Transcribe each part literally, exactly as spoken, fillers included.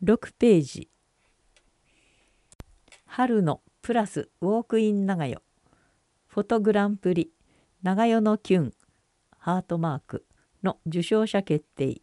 ろくページ。春のプラスウォークイン長代フォトグランプリ長代のキュンハートマークの受賞者決定。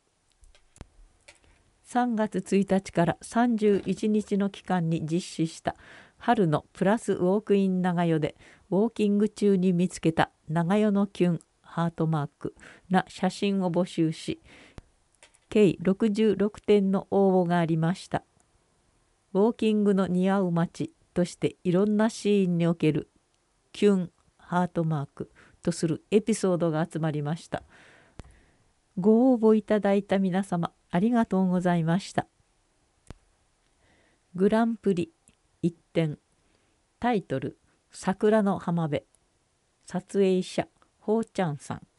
さんがつついたちからさんじゅういちにちの期間に実施した春のプラスウォークイン長代でウォーキング中に見つけた長代のキュンハートマークな写真を募集し、計ろくじゅうろくてんの応募がありました。ウォーキングの似合う街としていろんなシーンにおけるキュンハートマークとするエピソードが集まりました。ご応募いただいた皆様ありがとうございました。グランプリいってん、タイトル桜の浜辺、撮影者ほうちゃんさん。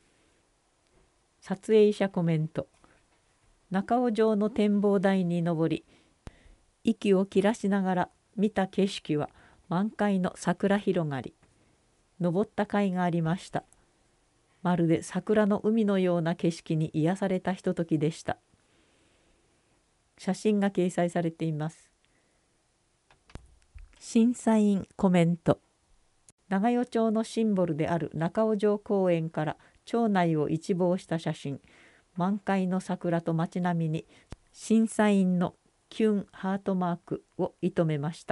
撮影者コメント。中尾城の展望台に登り、息を切らしながら見た景色は満開の桜広がり。登った甲斐がありました。まるで桜の海のような景色に癒されたひとときでした。写真が掲載されています。審査員コメント。長代町のシンボルである中尾城公園から町内を一望した写真、満開の桜と街並みに審査員のキュンハートマークを射止めました。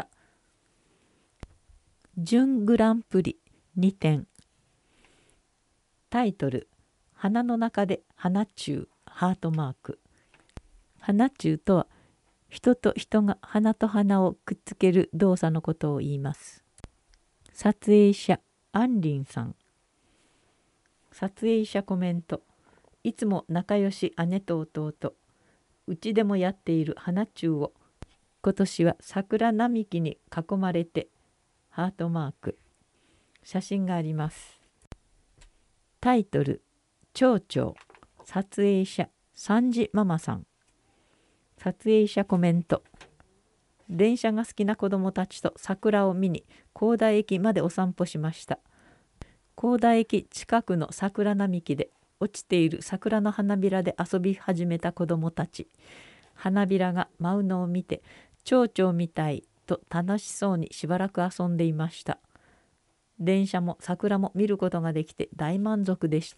準グランプリにてん、タイトル花の中で花中ハートマーク。花中とは人と人が花と花をくっつける動作のことを言います。撮影者アンリンさん。撮影者コメント。いつも仲良し姉と弟、うちでもやっている花中を今年は桜並木に囲まれてハートマーク。写真があります。タイトル町長。撮影者三時ママさん。撮影者コメント。電車が好きな子どもたちと桜を見に高田駅までお散歩しました。高田駅近くの桜並木で落ちている桜の花びらで遊び始めた子どもたち。花びらが舞うのを見て蝶々みたいと楽しそうにしばらく遊んでいました。電車も桜も見ることができて大満足でした。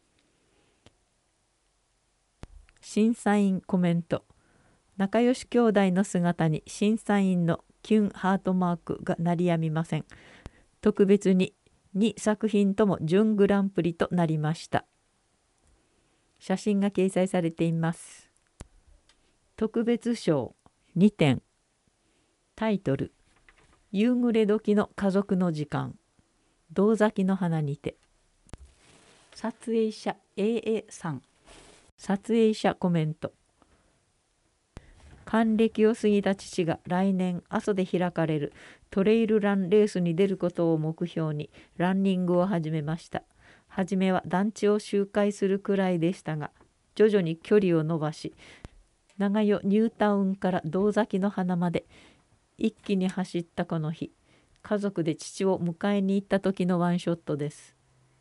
審査員コメント。仲良し兄弟の姿に審査員のキュンハートマークが鳴りやみません。特別ににさく品とも準グランプリとなりました。写真が掲載されています。特別賞にてん、タイトル夕暮れ時の家族の時間、堂崎の花にて。撮影者 エーエー さん。撮影者コメント。還暦を過ぎた父が来年阿蘇で開かれるトレイルランレースに出ることを目標にランニングを始めました。はじめは団地を周回するくらいでしたが、徐々に距離を伸ばし、長代ニュータウンから堂崎の花まで一気に走ったこの日、家族で父を迎えに行った時のワンショットです。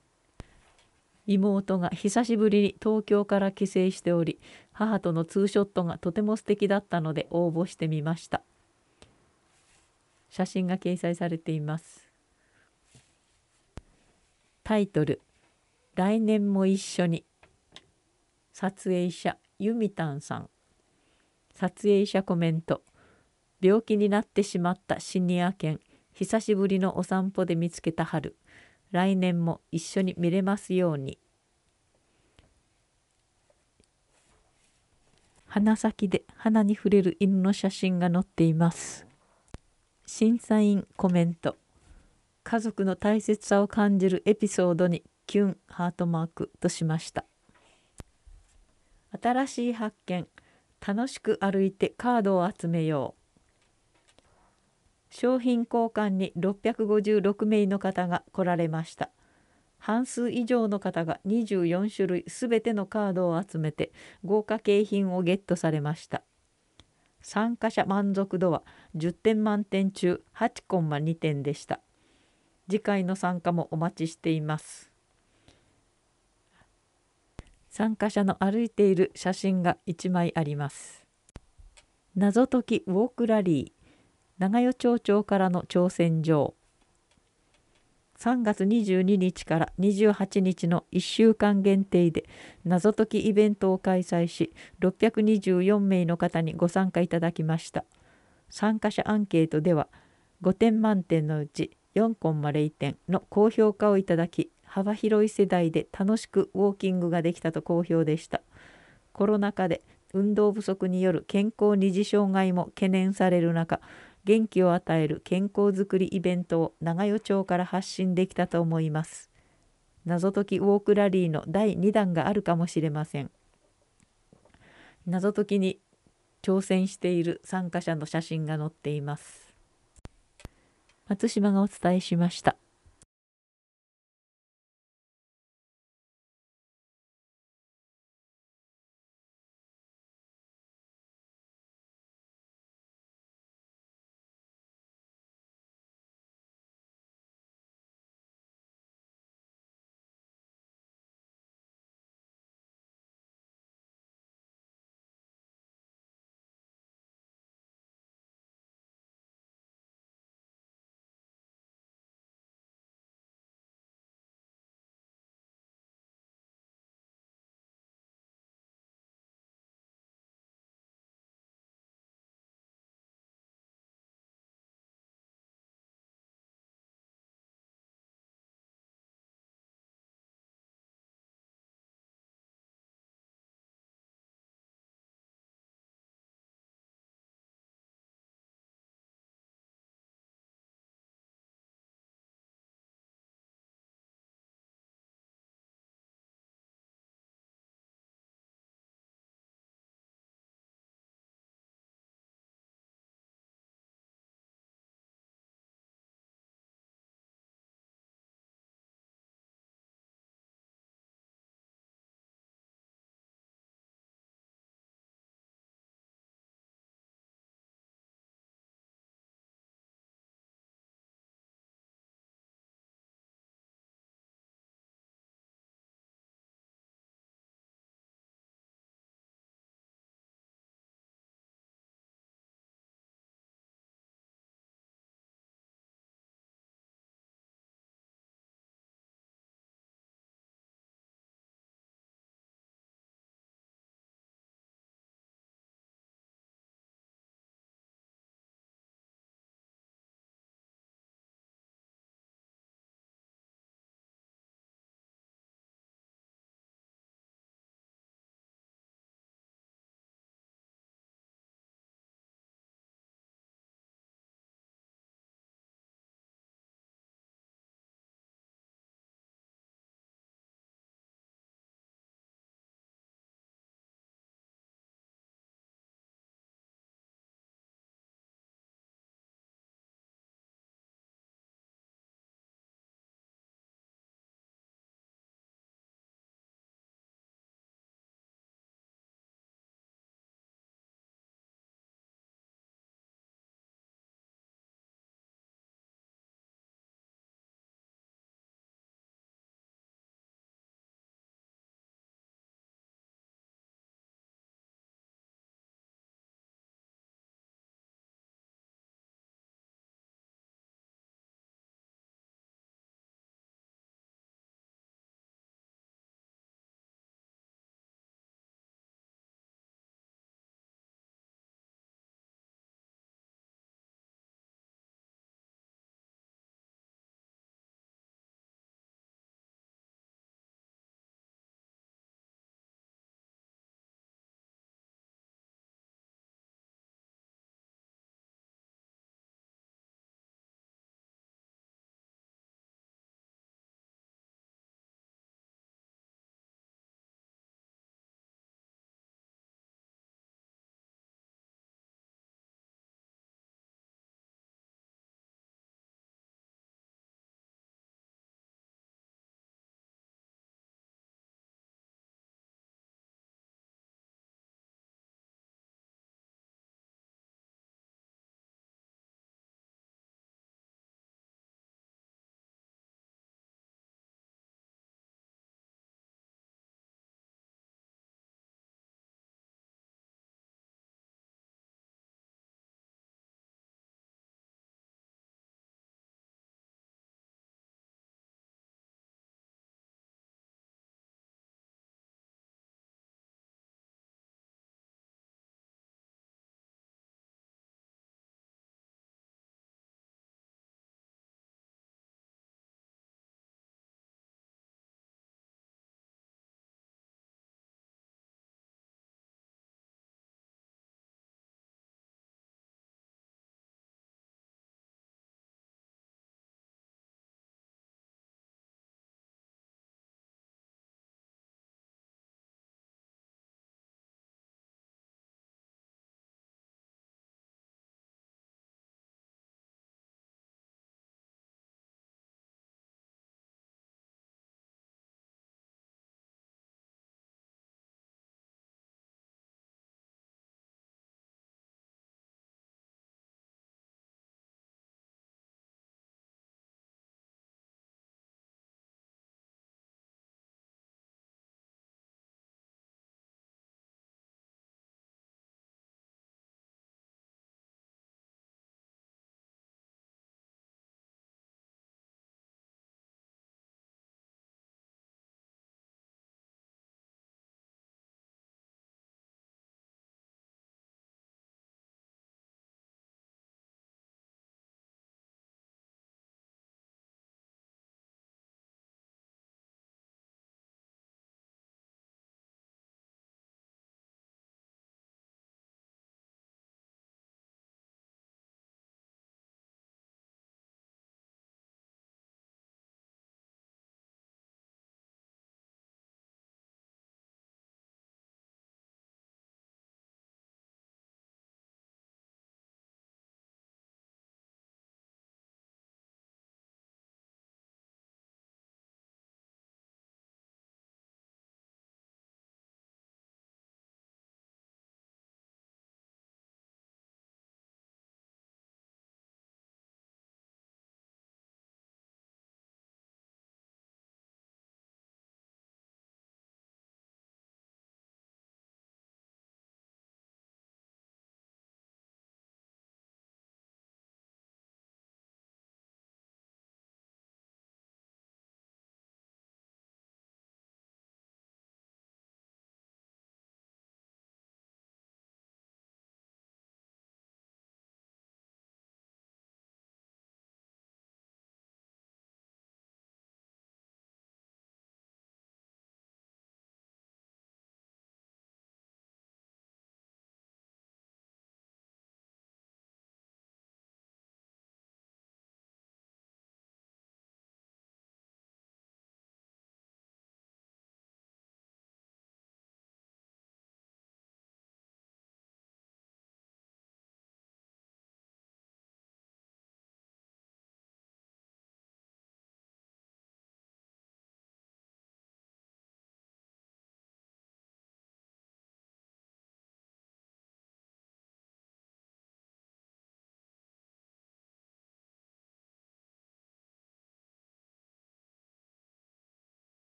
妹が久しぶりに東京から帰省しており、母とのツーショットがとても素敵だったので応募してみました。写真が掲載されています。タイトル来年も一緒に。撮影者ユミタンさん。撮影者コメント。病気になってしまったシニア犬、久しぶりのお散歩で見つけた春、来年も一緒に見れますように。鼻先で鼻に触れる犬の写真が載っています。審査員コメント。家族の大切さを感じるエピソードにキュンハートマークとしました。新しい発見。楽しく歩いてカードを集めよう。商品交換にろっぴゃくごじゅうろくめいの方が来られました。半数以上の方がにじゅうよんしゅるいすべてのカードを集めて豪華景品をゲットされました。参加者満足度はじゅってん満点中 はちてんに 点でした。次回の参加もお待ちしています。参加者の歩いている写真がいちまいあります。 謎解きウォークラリー、長与町長からの挑戦状。さんがつにじゅうににちからにじゅうはちにちのいっしゅうかん限定で謎解きイベントを開催し、ろっぴゃくにじゅうよんめいの方にご参加いただきました。参加者アンケートではごてん満点のうち よんてんれいてんの高評価をいただき、幅広い世代で楽しくウォーキングができたと好評でした。コロナ禍で運動不足による健康二次障害も懸念される中、元気を与える健康づくりイベントを長与町から発信できたと思います。謎解きウォークラリーのだいにだんがあるかもしれません。謎解きに挑戦している参加者の写真が載っています。松島がお伝えしました。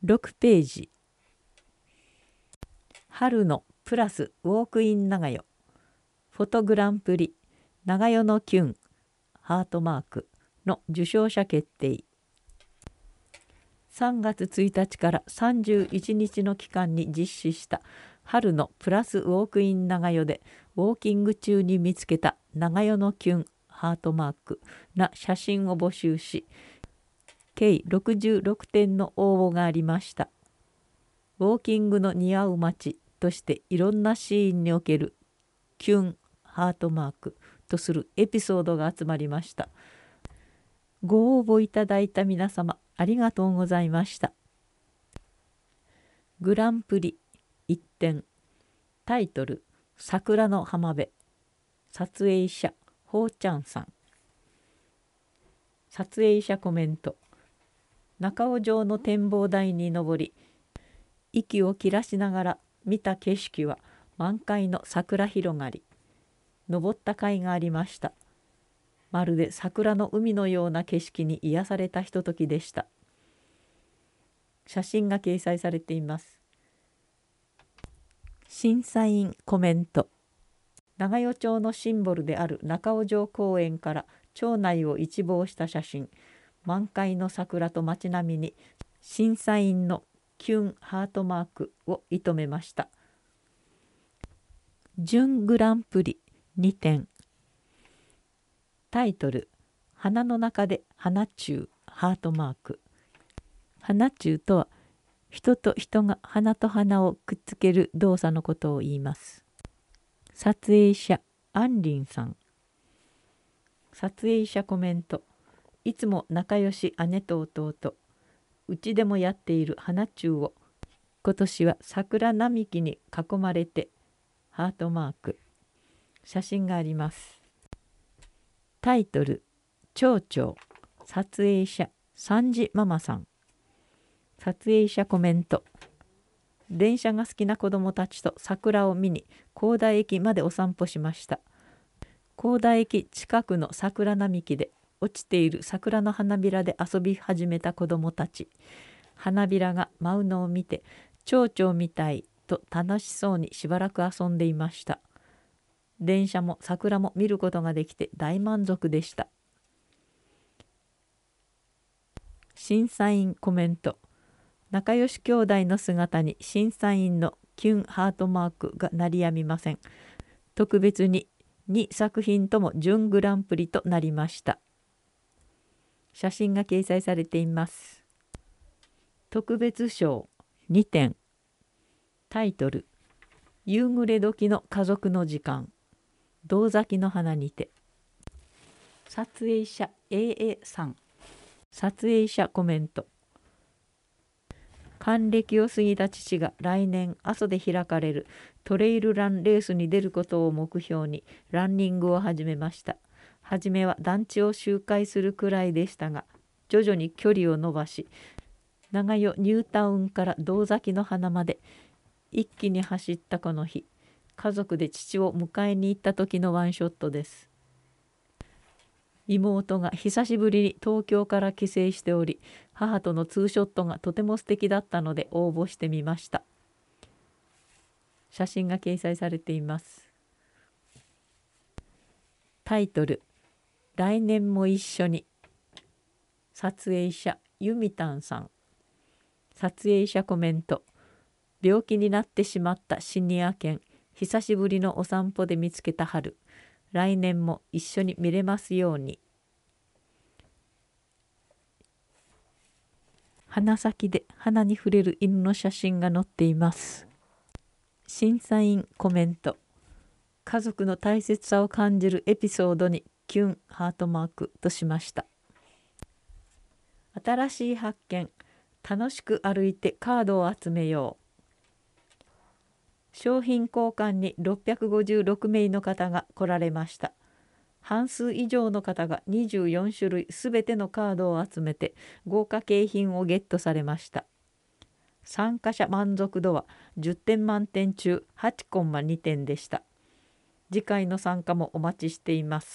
ろくページ。春のプラスウォークイン長代フォトグランプリ長代のキュンハートマークの受賞者決定。さんがつついたちからさんじゅういちにちの期間に実施した春のプラスウォークイン長代でウォーキング中に見つけた長代のキュンハートマークな写真を募集し、計ろくじゅうろくてんの応募がありました。ウォーキングの似合う街としていろんなシーンにおけるキュンハートマークとするエピソードが集まりました。ご応募いただいた皆様ありがとうございました。グランプリいってん、タイトル桜の浜辺、撮影者ほうちゃんさん。撮影者コメント。中尾城の展望台に登り、息を切らしながら見た景色は満開の桜広がり。登った甲斐がありました。まるで桜の海のような景色に癒されたひとときでした。写真が掲載されています。審査員コメント。長代町のシンボルである中尾城公園から町内を一望した写真。満開の桜と街並みに審査員のキュンハートマークを射止めました。準グランプリにてん。タイトル花の中で花中ハートマーク。花中とは人と人が花と花をくっつける動作のことを言います。撮影者アンリンさん。撮影者コメント。いつも仲良し姉と弟。うちでもやっている花中を今年は桜並木に囲まれてハートマーク。写真があります。タイトル町長。撮影者三時ママさん。撮影者コメント。電車が好きな子どもたちと桜を見に高田駅までお散歩しました。高田駅近くの桜並木で落ちている桜の花びらで遊び始めた子どもたち。花びらが舞うのを見て蝶々みたいと楽しそうにしばらく遊んでいました。電車も桜も見ることができて大満足でした。審査員コメント。仲良し兄弟の姿に審査員のキュンハートマークが鳴りやみません。特別ににさく品とも準グランプリとなりました。写真が掲載されています。特別賞にてん。タイトル夕暮れ時の家族の時間、銅咲きの花にて。撮影者 エーエー さん。撮影者コメント。還暦を過ぎた父が来年阿蘇で開かれるトレイルランレースに出ることを目標にランニングを始めました。はじめは団地を周回するくらいでしたが、徐々に距離を伸ばし、長代ニュータウンから銅咲きの花まで一気に走ったこの日、家族で父を迎えに行った時のワンショットです。妹が久しぶりに東京から帰省しており、母とのツーショットがとても素敵だったので応募してみました。写真が掲載されています。タイトル来年も一緒に。撮影者ユミタンさん。撮影者コメント。病気になってしまったシニア犬、久しぶりのお散歩で見つけた春。来年も一緒に見れますように。鼻先で鼻に触れる犬の写真が載っています。審査員コメント。家族の大切さを感じるエピソードにキュンハートマークとしました。新しい発見。楽しく歩いてカードを集めよう。商品交換にろっぴゃくごじゅうろくめいの方が来られました。半数以上の方がにじゅうよんしゅるいすべてのカードを集めて豪華景品をゲットされました。参加者満足度はじゅってん満点中 はちてんにてんでした。次回の参加もお待ちしています。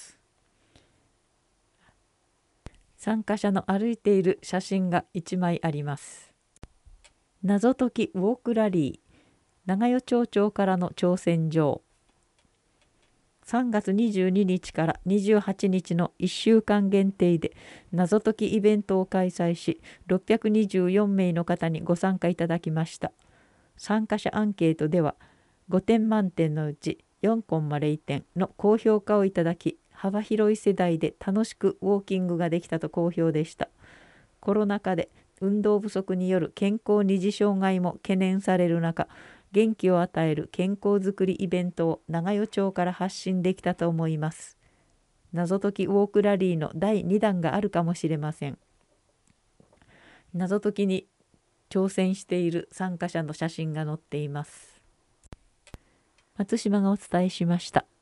参加者の歩いている写真がいちまいあります。 謎解きウォークラリー、長与町長からの挑戦状。さんがつにじゅうににちからにじゅうはちにちのいっしゅうかん限定で謎解きイベントを開催し、ろっぴゃくにじゅうよんめいの方にご参加いただきました。参加者アンケートではごてん満点のうち よんてんゼロ 点の高評価をいただき、幅広い世代で楽しくウォーキングができたと好評でした。コロナ禍で運動不足による健康二次障害も懸念される中、元気を与える健康づくりイベントを長与町から発信できたと思います。謎解きウォークラリーのだいにだんがあるかもしれません。謎解きに挑戦している参加者の写真が載っています。松島がお伝えしました。